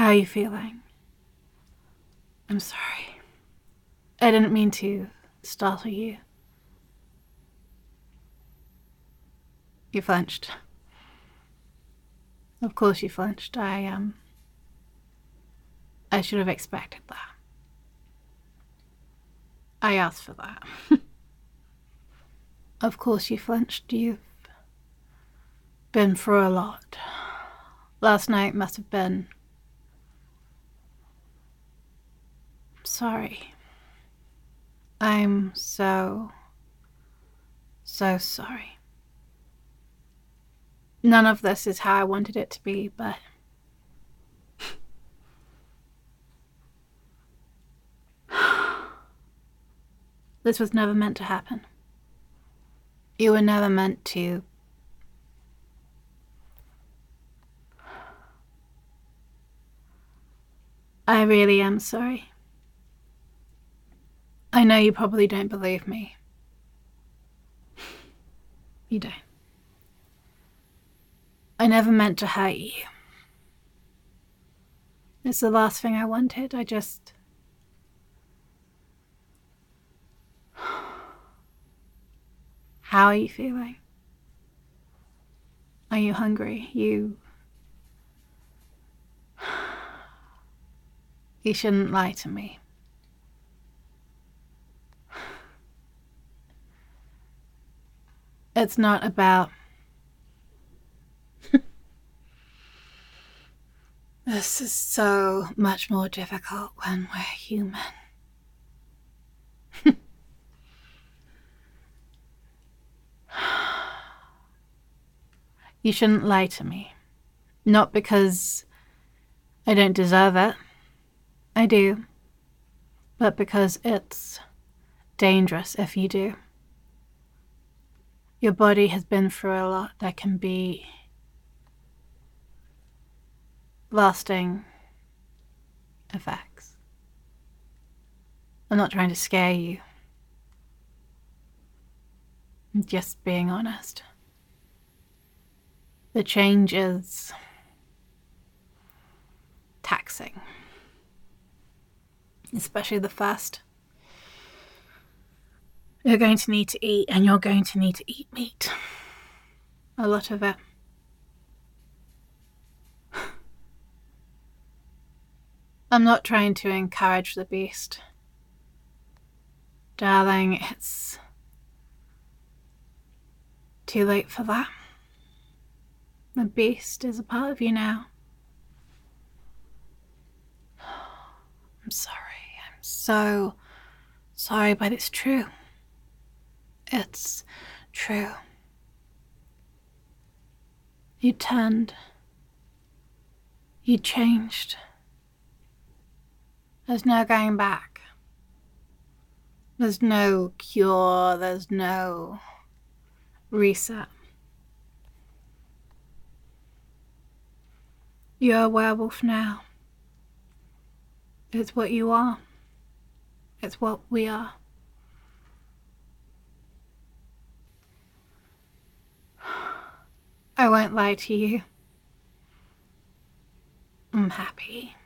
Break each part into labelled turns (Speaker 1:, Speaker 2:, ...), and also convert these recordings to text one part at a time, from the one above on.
Speaker 1: How are you feeling? I'm sorry. I didn't mean to startle you. You flinched. Of course you flinched. I should have expected that. I asked for that. Of course you flinched. You've been through a lot. Last night must have been... Sorry. I'm so sorry. None of this is how I wanted it to be, but... This was never meant to happen. You were never meant to... I really am sorry. I know you probably don't believe me. You don't. I never meant to hurt you. It's the last thing I wanted. I just... How are you feeling? Are you hungry? You shouldn't lie to me. It's not about... This is so much more difficult when we're human. You shouldn't lie to me. Not because I don't deserve it. I do. But because it's dangerous if you do. Your body has been through a lot that can be lasting effects. I'm not trying to scare you. I'm just being honest. The change is taxing. Especially the first. You're going to need to eat, and you're going to need to eat meat. A lot of it. I'm not trying to encourage the beast. Darling, it's too late for that. The beast is a part of you now. I'm sorry. I'm so sorry, but it's true. It's true. You turned. You changed. There's no going back. There's no cure. There's no reset. You're a werewolf now. It's what you are. It's what we are. I won't lie to you. I'm happy.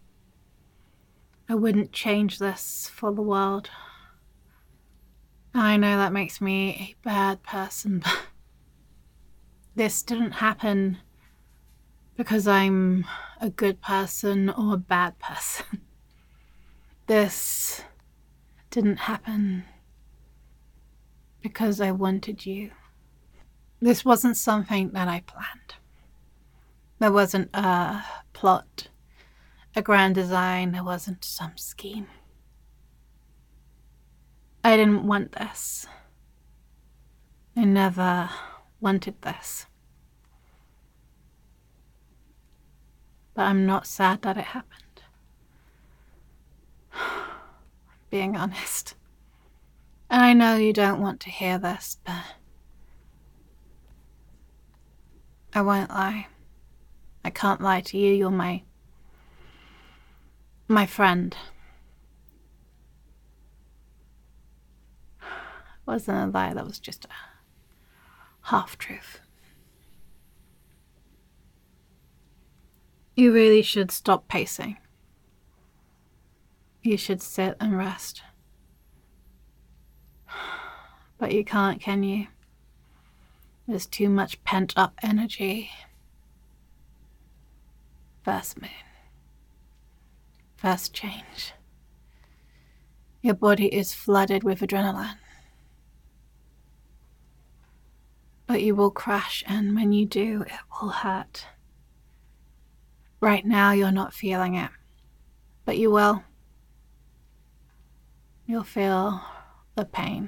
Speaker 1: I wouldn't change this for the world. I know that makes me a bad person, but this didn't happen because I'm a good person or a bad person. This didn't happen because I wanted you. This wasn't something that I planned. There wasn't a plot, a grand design, there wasn't some scheme. I didn't want this. I never wanted this. But I'm not sad that it happened. Being honest. And I know you don't want to hear this, but I won't lie. I can't lie to you. You're my friend. It wasn't a lie. That was just a half-truth. You really should stop pacing. You should sit and rest. But you can't, can you? There's too much pent-up energy. First moon. First change. Your body is flooded with adrenaline. But you will crash, and when you do, it will hurt. Right now, you're not feeling it, but you will. You'll feel the pain.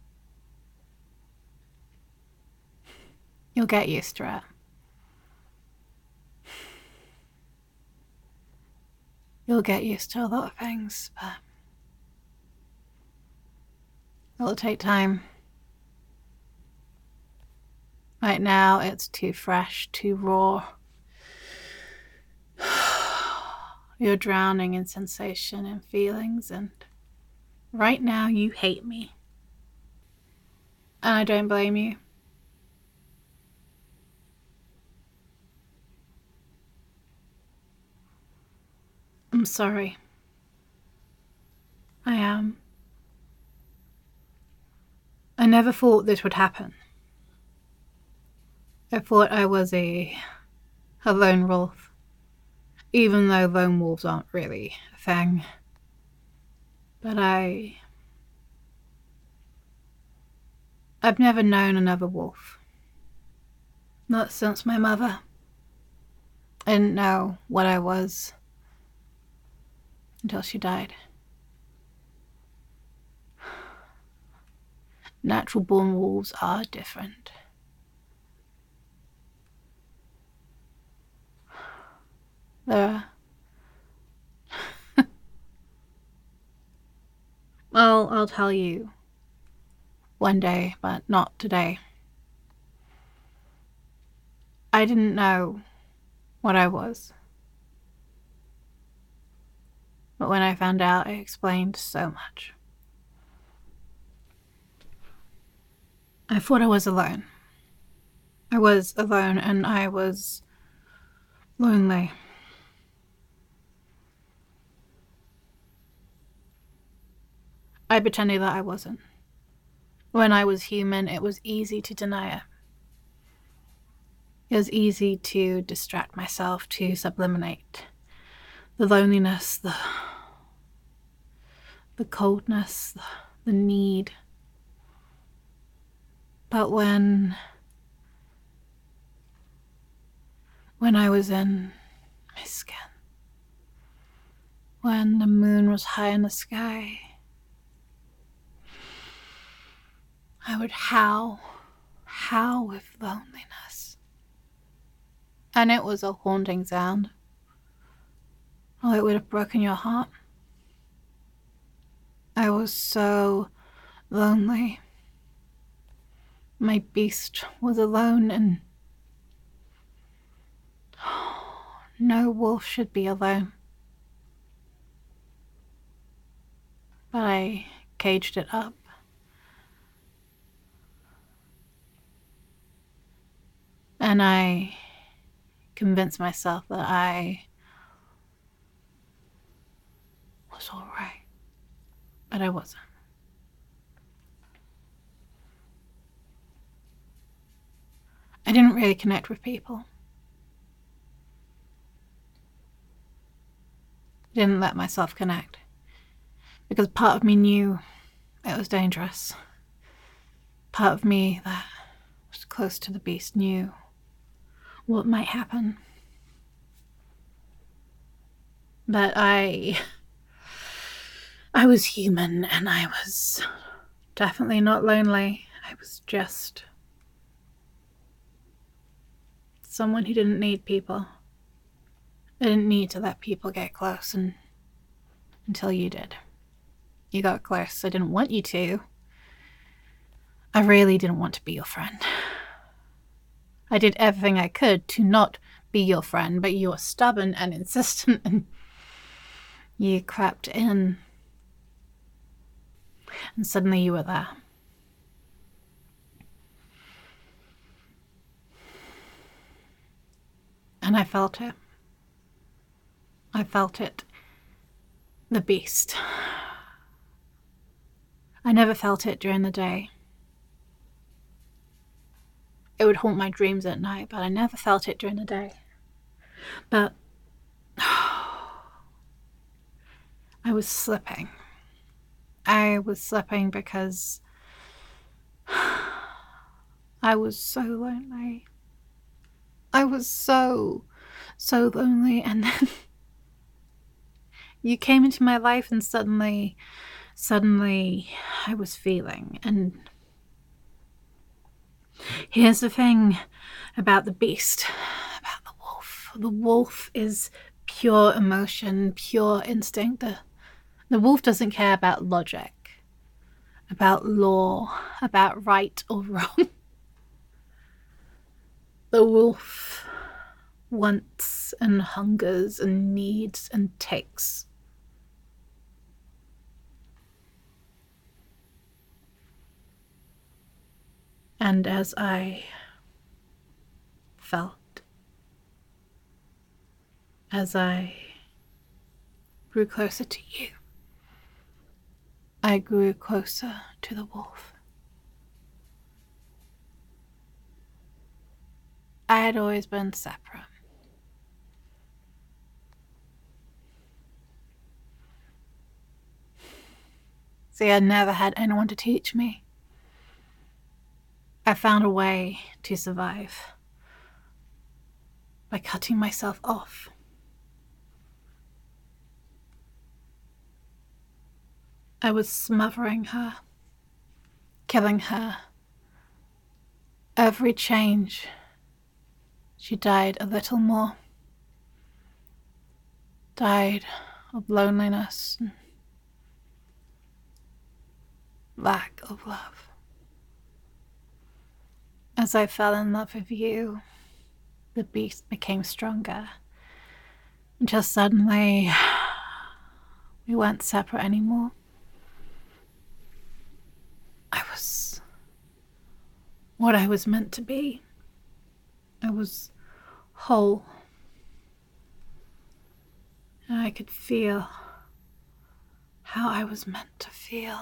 Speaker 1: You'll get used to it. You'll get used to a lot of things, but it'll take time. Right now, it's too fresh, too raw. You're drowning in sensation and feelings, and right now you hate me. And I don't blame you. I'm sorry. I am. I never thought this would happen. I thought I was a lone wolf, even though lone wolves aren't really a thing. But I've never known another wolf. Not since my mother. I didn't know what I was until she died. Natural born wolves are different. Well, I'll tell you one day, but not today. I didn't know what I was. But when I found out, it explained so much. I thought I was alone. I was alone, and I was lonely. I pretended that I wasn't. When I was human, it was easy to deny it. It was easy to distract myself, to sublimate the loneliness, the coldness, the need. But when I was in my skin, when the moon was high in the sky, I would howl with loneliness. And it was a haunting sound. Oh, it would have broken your heart. I was so lonely. My beast was alone, and no wolf should be alone. But I caged it up. And I convinced myself that I was all right. But I wasn't. I didn't really connect with people. I didn't let myself connect. Because part of me knew it was dangerous. Part of me that was close to the beast knew what might happen. But I was human, and I was definitely not lonely. I was just someone who didn't need people. I didn't need to let people get close until you did. You got close. I didn't want you to. I really didn't want to be your friend. I did everything I could to not be your friend, but you were stubborn and insistent, and you crept in. And suddenly you were there. And I felt it. I felt it. The beast. I never felt it during the day. It would haunt my dreams at night, but I never felt it during the day. But I was slipping. I was slipping because I was so lonely. I was so lonely. And then you came into my life and suddenly I was feeling. And here's the thing about the beast, about the wolf. The wolf is pure emotion, pure instinct. The wolf doesn't care about logic, about law, about right or wrong. The wolf wants and hungers and needs and takes. And as I felt, as I grew closer to you, I grew closer to the wolf. I had always been separate. See, I never had anyone to teach me. I found a way to survive by cutting myself off. I was smothering her, killing her. Every change, she died a little more. Died of loneliness and lack of love. As I fell in love with you, the beast became stronger. Until suddenly, we weren't separate anymore. I was what I was meant to be. I was whole. And I could feel how I was meant to feel.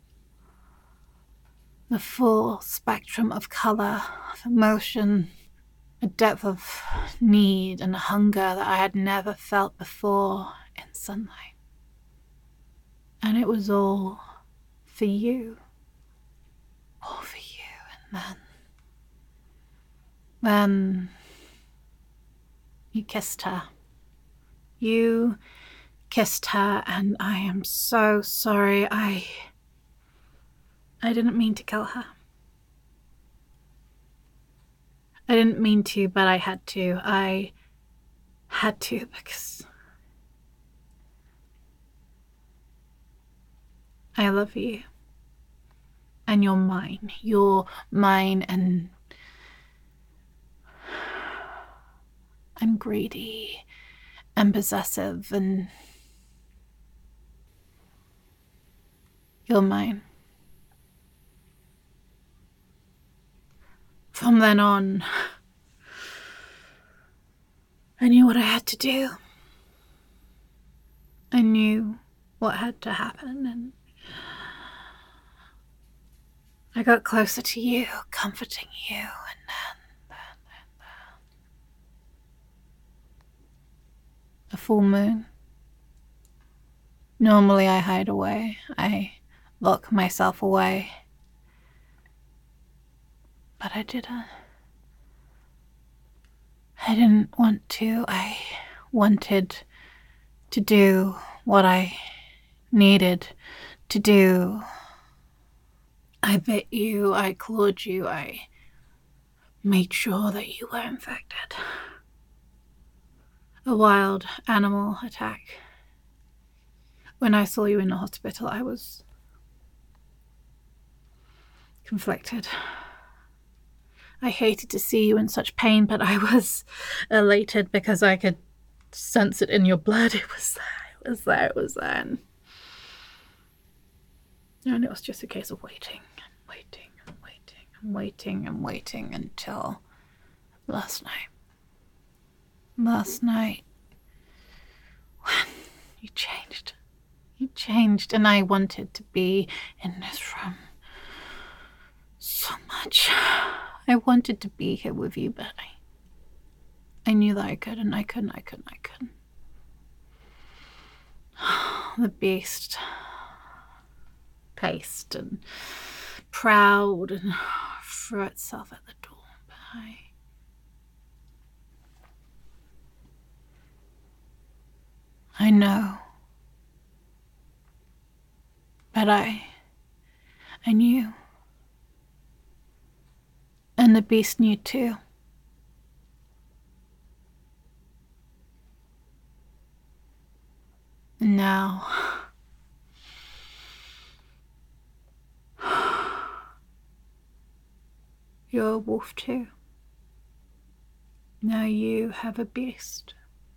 Speaker 1: The full spectrum of color, of emotion, a depth of need and hunger that I had never felt before in sunlight. And it was all for you. All for you. And then you kissed her. You kissed her, and I am so sorry. I didn't mean to kill her. I didn't mean to, but I had to. I had to because I love you. And you're mine. You're mine, and I'm greedy and possessive, and you're mine. From then on, I knew what I had to do. I knew what had to happen, and I got closer to you, comforting you, and then a full moon. Normally I hide away. I lock myself away. But I didn't. I didn't want to. I wanted to do what I needed to do. I bit you, I clawed you, I made sure that you were infected. A wild animal attack. When I saw you in the hospital, I was conflicted. I hated to see you in such pain, but I was elated because I could sense it in your blood. It was there. And it was just a case of waiting until last night. Last night, when You changed. You changed, and I wanted to be in this room so much. I wanted to be here with you, but I knew that I couldn't. I couldn't. The beast, paced and proud, and threw itself at the door. But I know. But I knew. And the beast knew too. And now you're a wolf too. Now you have a beast.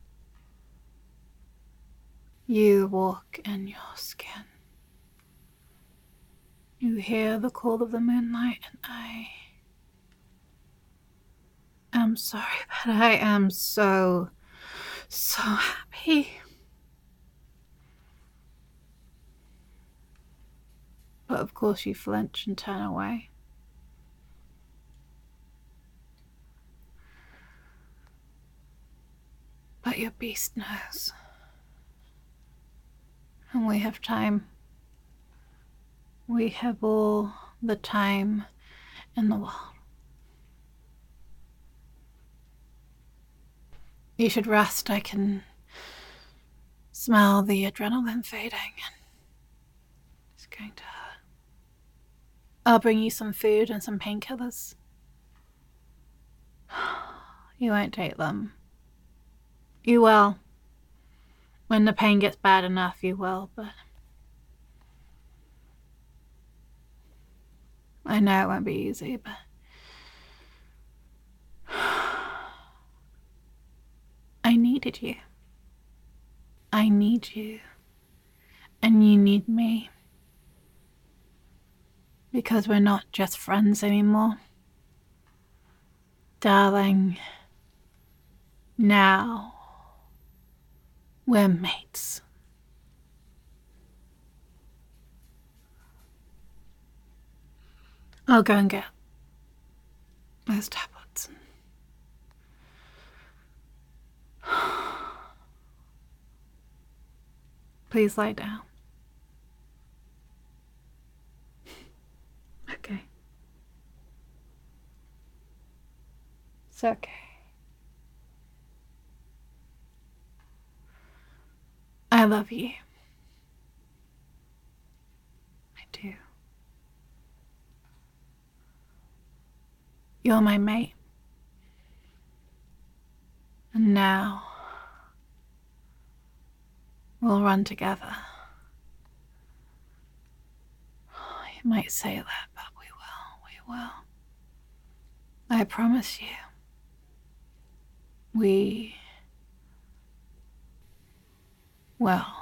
Speaker 1: You walk in your skin. You hear the call of the moonlight, and I am sorry, but I am so happy. But of course you flinch and turn away. But your beast knows. And we have time. We have all the time in the world. You should rest. I can smell the adrenaline fading, and it's going to hurt. I'll bring you some food and some painkillers. You won't take them. You will. When the pain gets bad enough, you will, but I know it won't be easy, but I needed you. I need you. And you need me. Because we're not just friends anymore. Darling, now we're mates. I'll go and get those tablets. Please lie down. Okay. It's okay. I love you. I do. You're my mate. And now we'll run together. You might say that, but we will. I promise you. We will.